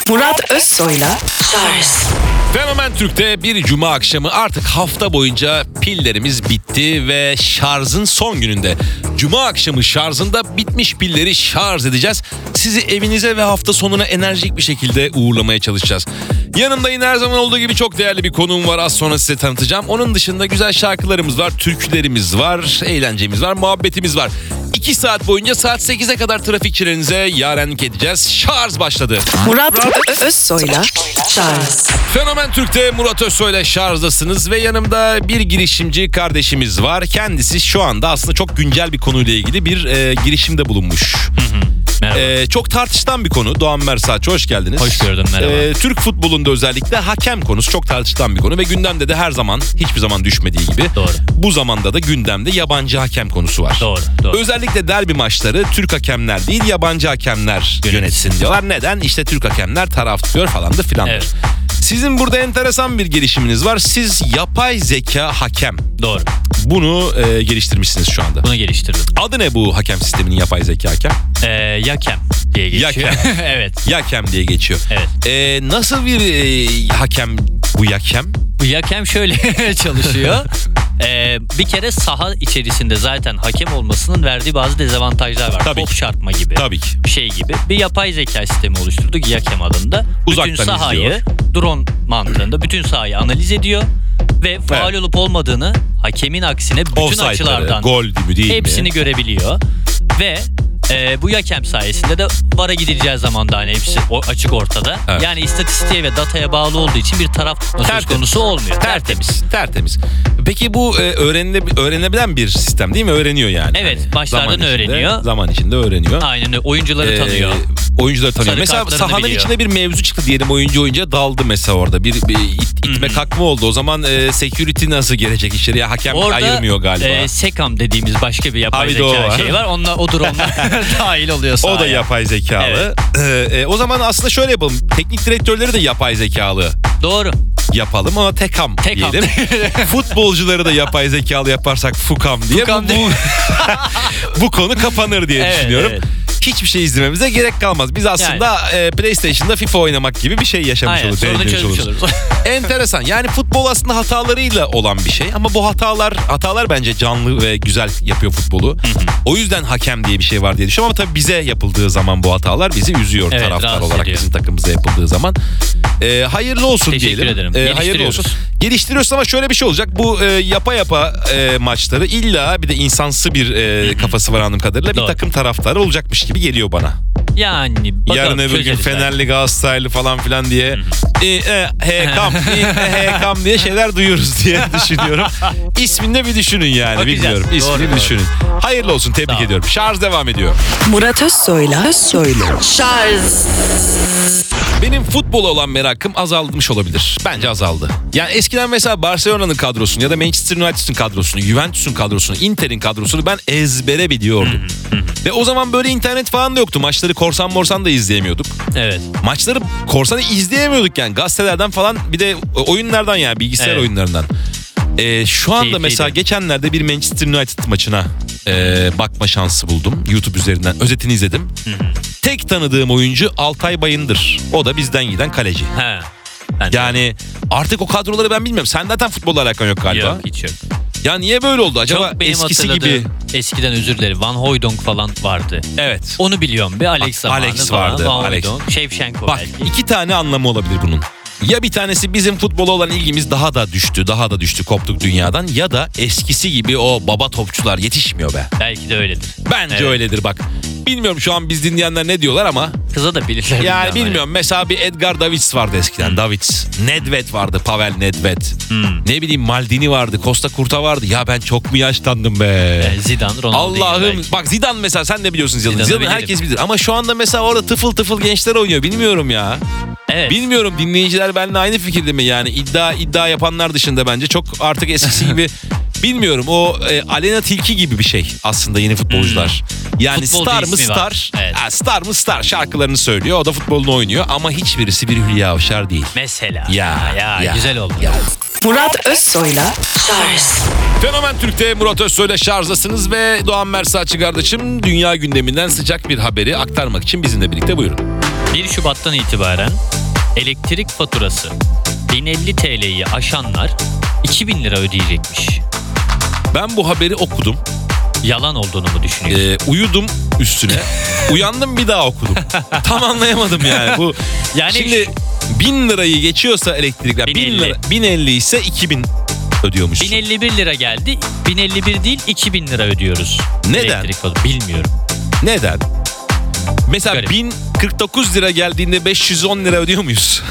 Murat Özsoy'la Şarj. Fenomen Türk'te bir cuma akşamı artık hafta boyunca pillerimiz bitti ve şarjın son gününde. Cuma akşamı şarjında bitmiş pilleri şarj edeceğiz. Sizi evinize ve hafta sonuna enerjik bir şekilde uğurlamaya çalışacağız. Yanımda yine her zaman olduğu gibi çok değerli bir konuğum var. Az sonra size tanıtacağım. Onun dışında güzel şarkılarımız var, türkülerimiz var, eğlencemiz var, muhabbetimiz var. 2 saat boyunca saat 8'e kadar trafikçilerinize yarenlik edeceğiz. Şarj başladı. Murat Özsoy'la Şarj. Fenomen Türk'te Murat Özsoy'la şarjdasınız ve yanımda bir girişimci kardeşimiz var. Kendisi şu anda aslında çok güncel bir konuyla ilgili bir girişimde bulunmuş. Merhaba. Çok tartışılan bir konu. Doğan Mersaç'ı hoş geldiniz. Hoş gördüm, merhaba. Türk futbolunda özellikle hakem konusu çok tartışılan bir konu ve gündemde de her zaman hiçbir zaman düşmediği gibi. Doğru. Bu zamanda da gündemde yabancı hakem konusu var. Doğru. Özellikle derbi maçları Türk hakemler değil yabancı hakemler yönetsin diyorlar. Neden? İşte Türk hakemler taraf tutuyor falandır filandır. Evet. Sizin burada enteresan bir gelişiminiz var. Siz yapay zeka hakem. Doğru. Bunu geliştirmişsiniz şu anda. Bunu geliştirdim. Adı ne bu hakem sisteminin yapay zeka hakem? Yakem diye geçiyor. Yakem. Evet. Yakem diye geçiyor. Evet. Nasıl bir hakem bu yakem? Bu Yakem şöyle çalışıyor. Bir kere saha içerisinde zaten hakem olmasının verdiği bazı dezavantajlar var. Tabii Top ki. çarpma gibi. Tabii ki. Bir şey gibi. Bir yapay zeka sistemi oluşturduk Yakem adında. Uzaktan bütün sahayı izliyor. drone mantığında bütün sahayı analiz ediyor ve faul olup olmadığını hakemin aksine bütün Offside'ları, açılardan gol mi değil hepsini mi? görebiliyor ve bu Yakem sayesinde de VAR'a gidileceği zaman da hani hepsi açık ortada. Evet. Yani istatistiğe ve dataya bağlı olduğu için bir taraf söz konusu olmuyor. Tertemiz. Peki bu öğrenebilen bir sistem değil mi? Öğreniyor yani. Evet, Hani başlardan zaman içinde- öğreniyor. Zaman içinde öğreniyor. Aynen öyle. Oyuncuları tanıyor. Oyuncuları tanıyor. Sarı Mesela kartlarını sahanın biliyor. içinde bir mevzu çıktı diyelim, oyuncuya daldı mesela orada. Bir itme kakma oldu. O zaman security nasıl gelecek içeriye? Hakem Orada ayırmıyor galiba. Sekam dediğimiz başka bir yapay Abi de o zeka var. şey var. O drone'lar dahil oluyor sahaya. O da yapay zekalı. O zaman aslında şöyle yapalım. Teknik direktörleri de yapay zekalı Doğru. yapalım, ona tekam diyelim. Futbolcuları da yapay zekalı yaparsak fukam diye Fukam diye. bu konu kapanır diye Evet, düşünüyorum. evet. Hiçbir şey izlememize gerek kalmaz. Biz aslında PlayStation'da FIFA oynamak gibi bir şey yaşamış Aynen. oluruz. Sorunu eğlenmiş çözmüş oluruz. oluruz. Enteresan. Yani futbol aslında hatalarıyla olan bir şey ama bu hatalar bence canlı ve güzel yapıyor futbolu. O yüzden hakem diye bir şey var diye düşünüyorum ama tabii bize yapıldığı zaman bu hatalar bizi üzüyor, Evet, taraftar rahatsız olarak ediyor. bizim takımımıza yapıldığı zaman. Hayırlı olsun Teşekkür diyelim. ederim. Hayırlı Geliştiriyoruz. olsun. Geliştiriyorsun ama şöyle bir şey olacak. Bu yapa maçları illa bir de insansı bir kafası var anladığım kadarıyla. Bir Doğru. takım taraftarı olacakmış gibi geliyor bana. Yani bakalım, Yarın öbür gün çözeriz belki. Fenerli, Galatasaraylı falan filan diye hekam diye şeyler duyuyoruz diye düşünüyorum. İsmini de bir düşünün yani. Bakacağız. Bilmiyorum. İsmini Doğru. bir düşünün. Hayırlı olsun. Tebrik Sağ ol. ediyorum. Şarj devam ediyor. Murat Özsoy'la Şarj. Benim futbola olan merakım azalmış olabilir. Bence azaldı. Yani eskiden mesela Barcelona'nın kadrosunu ya da Manchester United'ın kadrosunu, Juventus'un kadrosunu, Inter'in kadrosunu ben ezbere biliyordum. Ve o zaman böyle internet falan da yoktu. Maçları korsan morsan da izleyemiyorduk. Evet. Maçları korsanı izleyemiyorduk yani. Gazetelerden falan, bir de oyunlardan yani bilgisayar Evet. oyunlarından. Şu anda Keyifliydi. mesela geçenlerde bir Manchester United maçına bakma şansı buldum. YouTube üzerinden özetini izledim. Tek tanıdığım oyuncu Altay Bayındır. O da bizden giden kaleci. He. Ben Yani artık o kadroları ben bilmiyorum. Sen zaten futbolla alakan yok galiba. Yok, hiç yok. Ya niye böyle oldu acaba? Çok benim Eskisi hatırladığım, gibi. eskiden özür dilerim, Van Hooijdonk falan vardı. Evet. Onu biliyorum. Bir Alex zamanı Alex falan. vardı, Van Alex. Hooijdonk, Shevchenko Bak, belki. 2 tane anlamı olabilir bunun. Ya bir tanesi bizim futbola olan ilgimiz daha da düştü, koptuk dünyadan. Ya da eskisi gibi o baba topçular yetişmiyor be. Belki de öyledir. Bence Evet. öyledir bak. Bilmiyorum şu an biz dinleyenler ne diyorlar ama. Kıza da bilirler. Yani bilmiyorum. Mesela bir Edgar Davids vardı eskiden. Davids. Nedved vardı. Pavel Nedved. Ne bileyim, Maldini vardı. Costa Curta vardı. Ya ben çok mu yaşlandım be? Zidane, Ronaldo. Allah'ım, bak Zidane mesela, sen de biliyorsun Zidane'ı. Zidane'ı Zidane bilirim. herkes bilir. Ama şu anda mesela orada tıfıl gençler oynuyor. Bilmiyorum ya. Evet. Bilmiyorum, dinleyiciler benimle aynı fikirde mi yani? İddia yapanlar dışında bence çok artık eskisi gibi. Bilmiyorum, o Alena Tilki gibi bir şey aslında yeni futbolcular. Yani Futbolcu star mı ismi star? var. Evet. Star mı star? Şarkılarını söylüyor. O da futbolunu oynuyor ama hiçbirisi bir Hülya Avşar değil. Mesela. Ya. Güzel oldu. Murat Özsoy'la Şarj. Fenomen Türk'te Murat Özsoy'la şarjdasınız ve Doğan Mersaççı kardeşim dünya gündeminden sıcak bir haberi aktarmak için bizimle birlikte, buyurun. 1 Şubat'tan itibaren elektrik faturası 1050 TL'yi aşanlar 2000 lira ödeyecekmiş. Ben bu haberi okudum. Yalan olduğunu mu düşünüyorsun? Uyudum üstüne. Uyandım bir daha okudum. Tam anlayamadım yani. Bu Yani şimdi 1000 lirayı geçiyorsa elektrikler 1050. 1050 ise 2000 ödüyormuş. 1051 lira geldi. 1051 değil 2000 lira ödüyoruz. Neden? Elektrik faturası. Bilmiyorum. Neden? Mesela Garip. 1049 lira geldiğinde 510 lira ödüyor muyuz?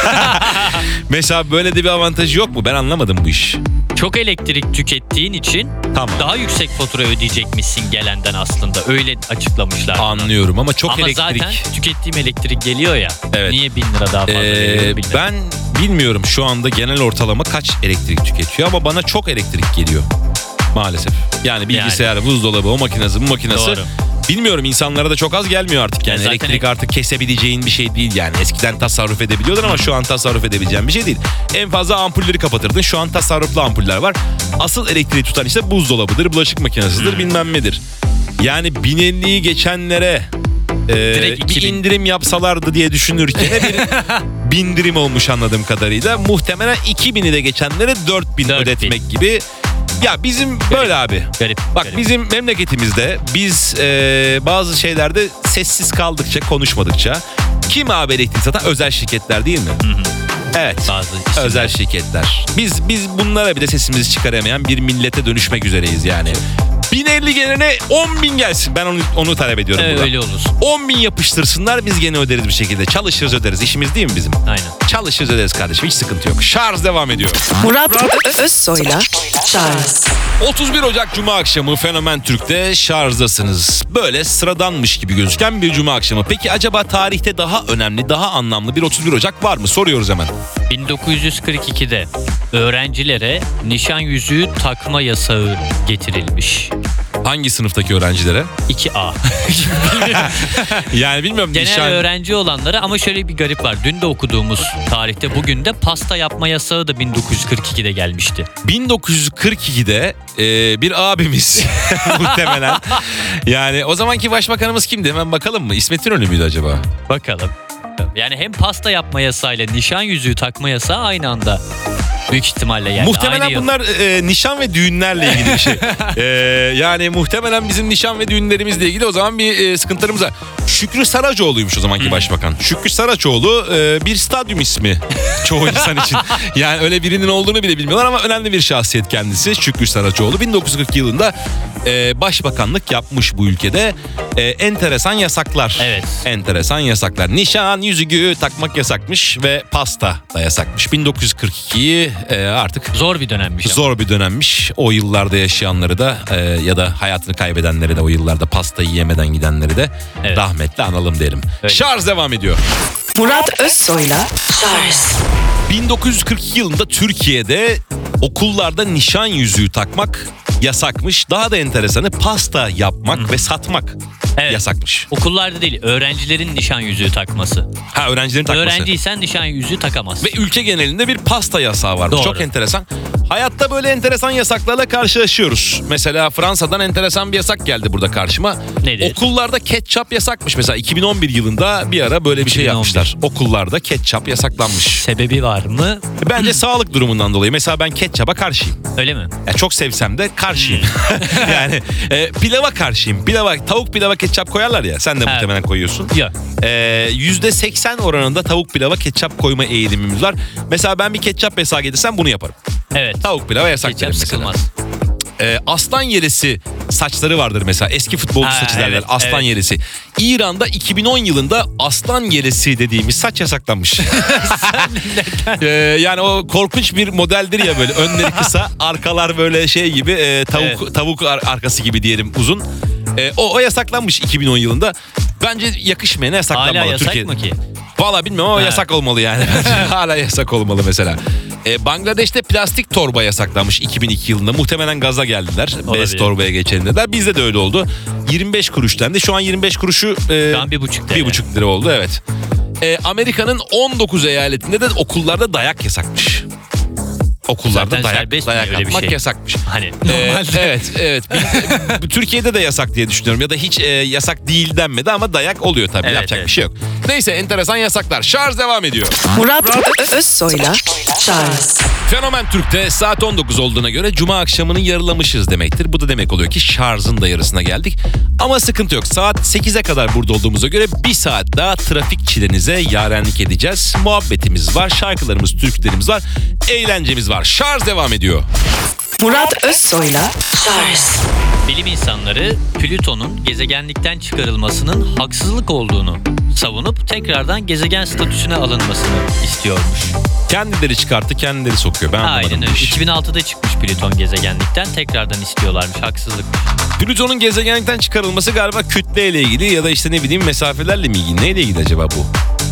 Mesela böyle de bir avantajı yok mu? Ben anlamadım bu iş. Çok elektrik tükettiğin için Tamam. daha yüksek fatura ödeyecekmişsin gelenden aslında. Öyle açıklamışlar. bunu. Anlıyorum ama çok Ama elektrik. zaten tükettiğim elektrik geliyor ya. Evet. Niye 1000 lira daha fazla veriyorum bilmiyorum. Ben bilmiyorum şu anda genel ortalama kaç elektrik tüketiyor ama bana çok elektrik geliyor. Maalesef. Yani bilgisayar, buzdolabı, o makinesi, bu makinesi. Doğru. Bilmiyorum, insanlara da çok az gelmiyor artık. Yani Zaten elektrik artık kesebileceğin bir şey değil yani. Eskiden tasarruf edebiliyordun ama şu an tasarruf edebileceğin bir şey değil. En fazla ampulleri kapatırdın. Şu an tasarruflu ampuller var. Asıl elektriği tutan işte buzdolabıdır, bulaşık makinesidir, bilmem nedir. Yani 1050'yi geçenlere Direkt bir 2000. indirim yapsalardı diye düşünürken bir bindirim olmuş anladığım kadarıyla. Muhtemelen 2000'i de geçenlere 4000 4000. ödetmek gibi. Ya bizim böyle abi. Garip. Bak garip. bizim memleketimizde biz bazı şeylerde sessiz kaldıkça, konuşmadıkça kim abi elektrik satan? Özel şirketler değil mi? Evet. Bazı isimler. Özel şirketler. Biz bunlara bile sesimizi çıkaramayan bir millete dönüşmek üzereyiz yani. 1050 gelene 10.000 gelsin. Ben onu talep ediyorum burada. Öyle olursun. 10.000 yapıştırsınlar, biz gene öderiz bir şekilde. Çalışırız öderiz. İşimiz değil mi bizim? Aynen. Çalışırız öderiz kardeşim. Hiç sıkıntı yok. Şarj devam ediyor. Murat Özsoy'la Charles 31 Ocak Cuma akşamı Fenomen Türk'te şarjdasınız. Böyle sıradanmış gibi gözüken bir Cuma akşamı. Peki acaba tarihte daha önemli, daha anlamlı bir 31 Ocak var mı? Soruyoruz hemen. 1942'de öğrencilere nişan yüzüğü takma yasağı getirilmiş. Hangi sınıftaki öğrencilere? 2A. Yani bilmiyorum. Genel öğrenci olanlara, ama şöyle bir garip var. Dün de okuduğumuz tarihte bugün de pasta yapma yasağı da 1942'de gelmişti. 1942'de bir abimiz muhtemelen. Yani o zamanki başbakanımız kimdi? Hemen bakalım mı? İsmet İnönü müydü acaba? Bakalım. Yani hem pasta yapma yasağıyla nişan yüzüğü takma yasağı aynı anda. Büyük ihtimalle yani. Muhtemelen aynı yıl. bunlar nişan ve düğünlerle ilgili bir şey. Yani muhtemelen bizim nişan ve düğünlerimizle ilgili o zaman bir sıkıntılarımız var. Şükrü Saracoğlu'ymuş o zamanki başbakan. Şükrü Saracoğlu bir stadyum ismi çoğu insan için. Yani öyle birinin olduğunu bile bilmiyorlar ama önemli bir şahsiyet kendisi Şükrü Saracoğlu. 1942 yılında başbakanlık yapmış bu ülkede. Enteresan yasaklar. Evet. Enteresan yasaklar. Nişan, yüzüğü takmak yasakmış ve pasta da yasakmış. 1942'yi artık Zor bir dönemmiş ama. zor bir dönemmiş. O yıllarda yaşayanları da ya da hayatını kaybedenleri de, o yıllarda pastayı yemeden gidenleri de Evet. rahmetle analım derim. Öyle. Şarj devam ediyor. Murat Özsoy'la Charles 1942 yılında Türkiye'de okullarda nişan yüzüğü takmak yasakmış. Daha da enteresanı pasta yapmak ve satmak Evet. yasakmış. Okullarda değil, öğrencilerin nişan yüzüğü takması. Ha, öğrencilerin takması. Öğrenciysen nişan yüzüğü takamazsın. Ve ülke genelinde bir pasta yasağı var. Doğru. Çok enteresan. Hayatta böyle enteresan yasaklarla karşılaşıyoruz. Mesela Fransa'dan enteresan bir yasak geldi burada karşıma. Nedir? Okullarda ketçap yasakmış. Mesela 2011 yılında bir ara böyle bir şey 2011. yapmışlar. Okullarda ketçap yasaklanmış. Sebebi var mı? Bence sağlık durumundan dolayı. Mesela ben ketçapa karşıyım. Öyle mi? Ya çok sevsem de karşıyım. Yani pilava karşıyım. Tavuk pilava ketçap koyarlar ya. Sen de Evet. muhtemelen koyuyorsun. Yok. %80 oranında tavuk pilava ketçap koyma eğilimimiz var. Mesela ben bir ketçap yasağı getirsem bunu yaparım. Evet. Tavuk pilava yasak Ketçap derim mesela. sıkılmaz. Aslan yerisi saçları vardır mesela. Eski futbolcu Ha, saçı derler. evet, Aslan evet. yerisi. İran'da 2010 yılında aslan yerisi dediğimiz saç yasaklanmış. Yani o korkunç bir modeldir ya, böyle önleri kısa, arkalar böyle şey gibi tavuk arkası gibi diyelim, uzun. O yasaklanmış 2010 yılında. Bence yakışmayana yasaklanmalı. Hala yasak Türkiye'de. mı ki? Valla bilmiyorum ama Ha. yasak olmalı yani. Hala yasak olmalı mesela. Bangladeş'te plastik torba yasaklanmış 2002 yılında. Muhtemelen gaza geldiler. Bez Olabilir. torbaya geçelim dediler. Bizde de öyle oldu. 25 kuruş dendi. Şu an 25 kuruşu Şu an 1,5 TL. 1,5 lira oldu, evet. Amerika'nın 19 eyaletinde de okullarda dayak yasakmış. Okullarda Zaten dayak serbest mi öyle bir atmak şey? yasakmış. Hani Evet. Türkiye'de de yasak diye düşünüyorum. Ya da hiç yasak değil denmedi ama dayak oluyor tabii. Evet, Yapacak evet. bir şey yok. Neyse, enteresan yasaklar. Şarj devam ediyor. Murat Özsoy'la Charles. Fenomen Türk'te saat 19 olduğuna göre Cuma akşamını yarılamışız demektir. Bu da demek oluyor ki şarjın da yarısına geldik. Ama sıkıntı yok. Saat 8'e kadar burada olduğumuza göre bir saat daha trafik çilenize yarenlik edeceğiz. Muhabbetimiz var, şarkılarımız, türkülerimiz var, eğlencemiz var. Şarj devam ediyor. Murat Özsoy'la Charles. bilim insanları Plüton'un gezegenlikten çıkarılmasının haksızlık olduğunu savunup tekrardan gezegen statüsüne alınmasını istiyormuş. Kendileri çıkarttı, kendileri sokuyor. Ben anlamadım Aynen bu öyle. işi. 2006'da çıkmış Plüton gezegenlikten, tekrardan istiyorlarmış, haksızlık. Plüton'un gezegenlikten çıkarılması galiba kütleyle ilgili ya da işte ne bileyim mesafelerle mi ilgili? Neyle ilgili acaba bu?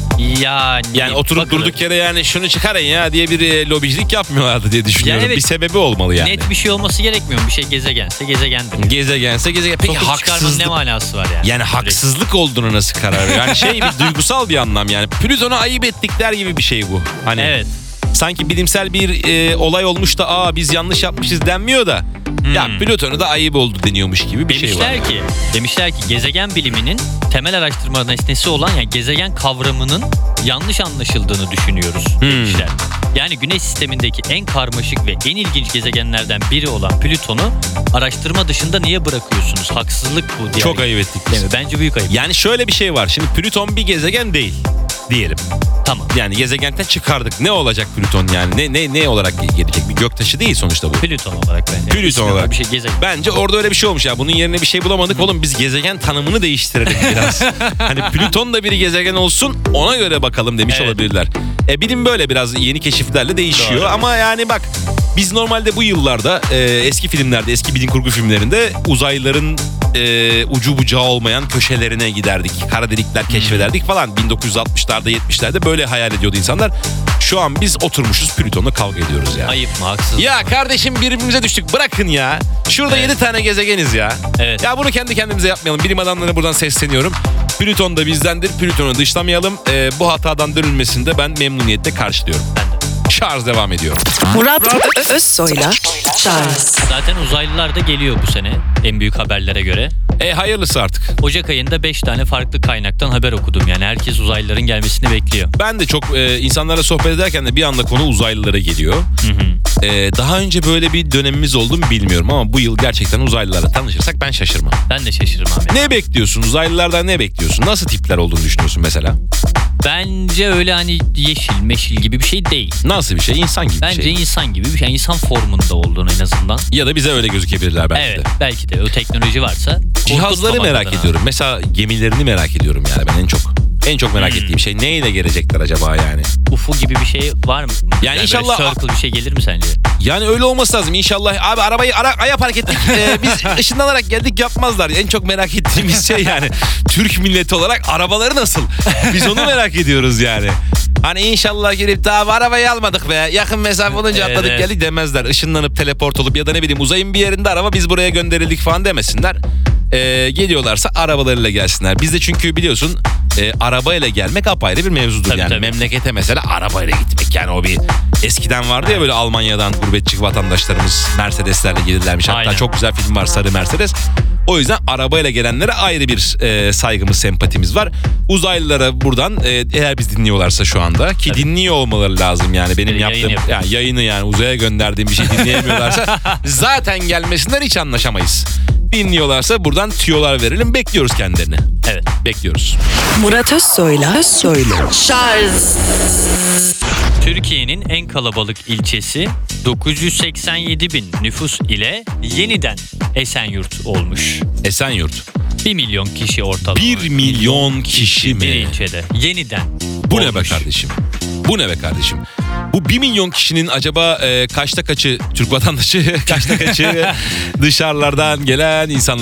Yani oturup bakın, durduk yere yani şunu çıkarın ya diye bir lobicilik yapmıyorlardı diye düşünüyorum. Yani evet, bir sebebi olmalı yani. net bir şey olması gerekmiyor. Bir şey gezegense gezegendir. Gezegense gezegen. Peki Sokup çıkarmanın ne haksızlık. manası var yani? Yani haksızlık olduğunu nasıl karar veriyor? Yani bir duygusal bir anlam yani. Plüton'a ayıp ettikler gibi bir şey bu. Hani Evet. sanki bilimsel bir olay olmuş da biz yanlış yapmışız denmiyor da ya Plüton'a da ayıp oldu deniyormuş gibi bir şey var. Demişler ki gezegen biliminin temel araştırma nesnesi olan, yani gezegen kavramının yanlış anlaşıldığını düşünüyoruz demişler. Yani Güneş sistemindeki en karmaşık ve en ilginç gezegenlerden biri olan Plüton'u araştırma dışında niye bırakıyorsunuz? Haksızlık bu diye. Çok ayıp ettik biz. Değil mi? Bence büyük ayıp. Yani şöyle bir şey var. Şimdi Plüton bir gezegen değil diyelim. Tamam. Yani gezegenden çıkardık. Ne olacak Plüton yani? Ne olarak gelecek? Bir göktaşı değil sonuçta bu. Plüton olarak bence. Plüton İsmi olarak. bir şey, gezegen. Bence orada öyle bir şey olmuş ya. Bunun yerine bir şey bulamadık. Oğlum biz gezegen tanımını değiştirelim biraz. Hani Plüton da bir gezegen olsun, ona göre bakalım demiş Evet. olabilirler. Bilim böyle biraz yeni keşiflerle değişiyor. Doğru. Ama yani bak, biz normalde bu yıllarda eski filmlerde, eski bilim kurgu filmlerinde uzaylıların ucu bucağı olmayan köşelerine giderdik. Kara delikler keşfederdik falan. 1960'larda 70'lerde böyle hayal ediyordu insanlar. Şu an biz oturmuşuz Plüton'la kavga ediyoruz ya. Ayıp mı, haksız mı? Ya kardeşim, birbirimize düştük. Bırakın ya. Şurada Evet. 7 tane gezegeniz ya. Evet. Ya bunu kendi kendimize yapmayalım. Bilim adamlarına buradan sesleniyorum. Plüton da bizdendir. Plüton'u dışlamayalım. Bu hatadan dönülmesini de ben memnuniyetle karşılıyorum. Ben de. Şarj devam ediyor. Murat Özsoy'la Charles. Zaten uzaylılar da geliyor bu sene en büyük haberlere göre. Hayırlısı artık. Ocak ayında 5 tane farklı kaynaktan haber okudum. Yani herkes uzaylıların gelmesini bekliyor. Ben de çok insanlarla sohbet ederken de bir anda konu uzaylılara geliyor. Daha önce böyle bir dönemimiz oldu mu bilmiyorum ama bu yıl gerçekten uzaylılarla tanışırsak ben şaşırmam. Ben de şaşırmam. Yani. Ne bekliyorsun? Uzaylılardan ne bekliyorsun? Nasıl tipler olduğunu düşünüyorsun mesela? Bence öyle hani yeşil meşil gibi bir şey değil. Nasıl bir şey? İnsan gibi Bence bir şey. insan gibi bir şey. İnsan formunda olduğunu en azından. Ya da bize öyle gözükebilirler belki Evet, de. belki de o teknoloji varsa. Cihazları korkutmamak merak adına. ediyorum. Mesela gemilerini merak ediyorum yani ben en çok merak ettiğim şey. Neyle gelecekler acaba yani? UFO gibi bir şey var mı? Yani inşallah- böyle circle bir şey gelir mi sence? Yani öyle olması lazım inşallah. Abi arabayı Aya park ettik. Biz ışınlanarak geldik yapmazlar. En çok merak ettiğimiz şey yani. Türk milleti olarak arabaları nasıl? Biz onu merak ediyoruz yani. Hani inşallah gelip daha arabayı almadık be. Yakın mesafe olunca Evet, atladık evet. geldik demezler. Işınlanıp teleport olup ya da ne bileyim uzayın bir yerinde araba biz buraya gönderildik falan demesinler. Geliyorlarsa arabalarıyla gelsinler. Bizde çünkü biliyorsun arabayla gelmek apayrı bir mevzudur. Tabii, yani tabii. memlekete mesela arabayla gitmek yani o bir eskiden vardı ya böyle Almanya'dan gurbetçi vatandaşlarımız Mercedeslerle gelirlermiş. Hatta Aynen. çok güzel film var Sarı Mercedes. O yüzden arabayla gelenlere ayrı bir saygımız, sempatimiz var. Uzaylılara buradan eğer biz dinliyorlarsa şu anda ki Tabii. dinliyor olmaları lazım yani benim Yayın yaptığım yapıyor. yani yayını yani uzaya gönderdiğim bir şey dinleyemiyorlarsa zaten gelmesinler, hiç anlaşamayız. Dinliyorlarsa buradan tüyolar verelim, bekliyoruz kendilerini. Evet. Bekliyoruz. Murat Özsoy'la Charles. Türkiye'nin en kalabalık ilçesi 987 bin nüfus ile yeniden Esenyurt olmuş. Esenyurt. 1 milyon kişi ortalama. 1 milyon kişi Bir mi? ilçede. Yeniden. Bu ne be olmuş. kardeşim? Bu ne be kardeşim? Bu 1 milyon kişinin acaba kaçta kaçı Türk vatandaşı, kaçta kaçı dışarılardan gelen insanlar?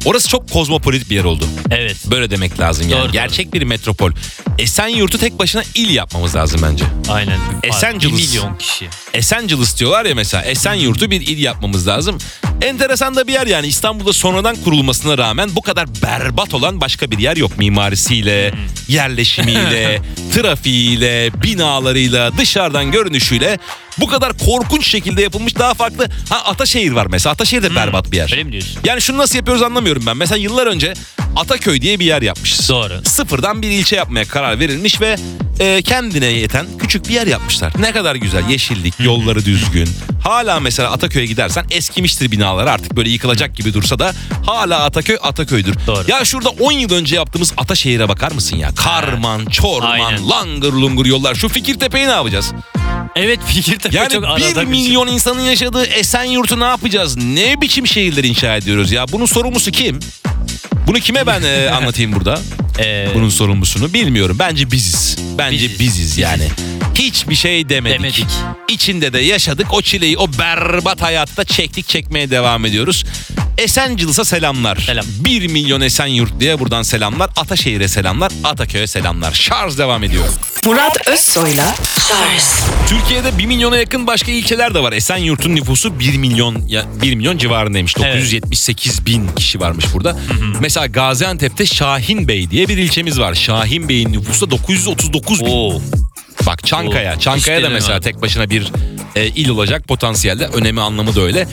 Orası çok kozmopolit bir yer oldu. Evet. Böyle demek lazım yani. Doğru. Gerçek bir metropol. Esenyurt'u tek başına il yapmamız lazım bence. Aynen. Esenciles. 1 milyon kişi. Esenciles diyorlar ya mesela. Esenyurt'u bir il yapmamız lazım. Enteresan da bir yer yani. İstanbul'da sonradan kurulmasına rağmen bu kadar berbat olan başka bir yer yok. Mimarisiyle, yerleşimiyle, trafiğiyle, binalarıyla, dışarıdan görünüşüyle bu kadar korkunç şekilde yapılmış daha farklı. Ataşehir var mesela. Ataşehir de berbat bir yer. Öyle mi diyorsun? Yani şunu nasıl yapıyoruz anlamıyorum ben. Mesela yıllar önce Ataköy diye bir yer yapmışız. Doğru. Sıfırdan bir ilçe yapmaya karar verilmiş ve kendine yeten küçük bir yer yapmışlar. Ne kadar güzel, yeşillik, yolları düzgün. Hala mesela Ataköy'e gidersen eskimiştir binalar, artık böyle yıkılacak gibi dursa da hala Ataköy Ataköy'dür. Doğru. Ya şurada 10 yıl önce yaptığımız Ataşehir'e bakar mısın ya? Karman, çorman, Aynen. langır lungur yollar. Şu Fikirtepe'yi ne yapacağız? Evet, Fikirtepe Yani çok arada 1 milyon insanın yaşadığı Esenyurt'u ne yapacağız? Ne biçim şehirler inşa ediyoruz ya? Bunun sorumlusu kim? Bunu kime ben anlatayım burada? Bunun sorumlusunu bilmiyorum. Bence biziz. Bence biziz yani. Hiçbir şey demedik. İçinde de yaşadık. O çileyi, o berbat hayatta çektik, çekmeye devam ediyoruz. Esenciles'a selamlar. Selam. 1 milyon Esenyurt diye buradan selamlar. Ataşehir'e selamlar. Ataköy'e selamlar. Şarj devam ediyor. Murat Özsoy'la Şarj. Türkiye'de 1 milyona yakın başka ilçeler de var. Esenyurt'un nüfusu 1 milyon civarındaymış. 978 bin kişi varmış burada. Mesela Gaziantep'te Şahinbey diye bir ilçemiz var. Şahinbey'in nüfusu da 939 bin. Oo. Bak Çankaya. Çankaya da İşte mesela abi. tek başına bir il olacak potansiyelde. Önemi anlamı da öyle.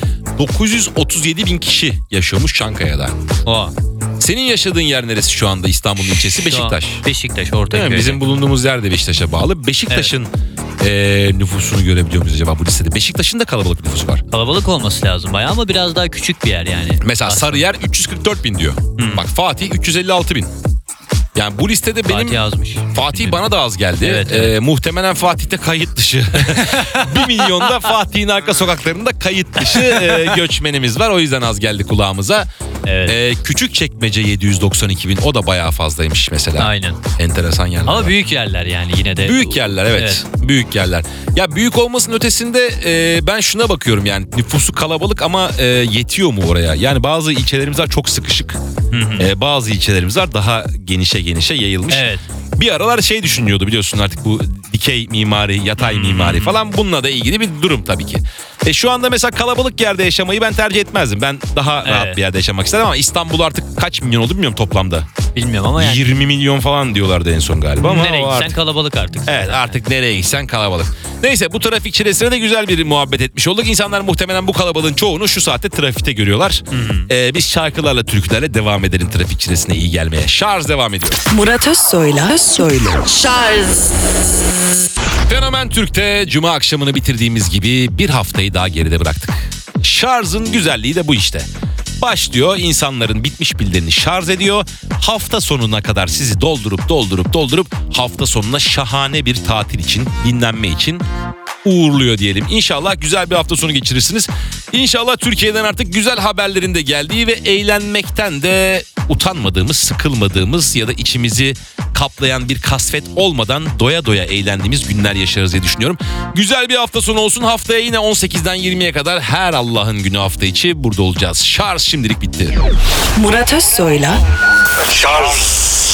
937 bin kişi yaşıyormuş Çankaya'da. Oo. Senin yaşadığın yer neresi şu anda İstanbul ilçesi? Beşiktaş. Beşiktaş, Değil mi? Ortaköy'de. Bizim bulunduğumuz yer de Beşiktaş'a bağlı. Beşiktaş'ın nüfusunu görebiliyor muyuz acaba bu listede? Beşiktaş'ın da kalabalık nüfusu var. Kalabalık olması lazım bayağı ama biraz daha küçük bir yer yani. Mesela Sarıyer 344 bin diyor. Bak Fatih 356 bin. Yani bu listede benim... Fatih yazmış. Fatih bana da az geldi. Evet. Muhtemelen Fatih'te kayıt dışı. 1 milyonda Fatih'in arka sokaklarında kayıt dışı göçmenimiz var. O yüzden az geldi kulağımıza. Evet. Küçükçekmece 792 bin. O da bayağı fazlaymış mesela. Aynen. Enteresan yerler. Ama var. büyük yerler yani yine de. Büyük yerler evet. Büyük yerler. Ya büyük olmasının ötesinde ben şuna bakıyorum yani nüfusu kalabalık ama yetiyor mu oraya? Yani bazı ilçelerimiz var çok sıkışık. Bazı ilçelerimiz var daha genişe yayılmış. Evet. Bir aralar şey düşünüyordu biliyorsun artık bu dikey mimari, yatay mimari falan bununla da ilgili bir durum tabii ki. Şu anda mesela kalabalık yerde yaşamayı ben tercih etmezdim. Ben daha rahat bir yerde yaşamak istedim ama İstanbul artık kaç milyon oldu bilmiyorum toplamda. Bilmiyorum ama yani. 20 milyon falan diyorlardı en son galiba ama Nereye o gitsen artık... kalabalık artık. Evet artık nereye gitsen kalabalık. Neyse bu trafik çilesine de güzel bir muhabbet etmiş olduk. İnsanlar muhtemelen bu kalabalığın çoğunu şu saatte trafikte görüyorlar. Biz şarkılarla, türkülerle devam edelim trafik çilesine iyi gelmeye. Şarj devam ediyor. Murat Özsoy'la Şarj. Fenomen Türk'te Cuma akşamını bitirdiğimiz gibi bir haftayı daha geride bıraktık. Şarjın güzelliği de bu işte. Başlıyor, insanların bitmiş pillerini şarj ediyor. Hafta sonuna kadar sizi doldurup hafta sonuna şahane bir tatil için, dinlenme için uğurluyor diyelim. İnşallah güzel bir hafta sonu geçirirsiniz. İnşallah Türkiye'den artık güzel haberlerin de geldiği ve eğlenmekten de utanmadığımız, sıkılmadığımız ya da içimizi kaplayan bir kasvet olmadan doya doya eğlendiğimiz günler yaşarız diye düşünüyorum. Güzel bir hafta sonu olsun. Haftaya yine 18'den 20'ye kadar her Allah'ın günü hafta içi burada olacağız. Şarj şimdilik bitti. Murat Özsoy'la Şarj.